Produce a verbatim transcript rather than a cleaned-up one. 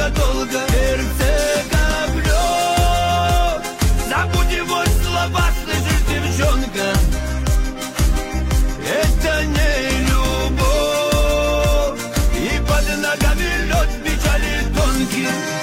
ненадолго. Сердце как лед, забудь его слова, слышишь, девчонка? Это не любовь, и под ногами лед печали тонкий.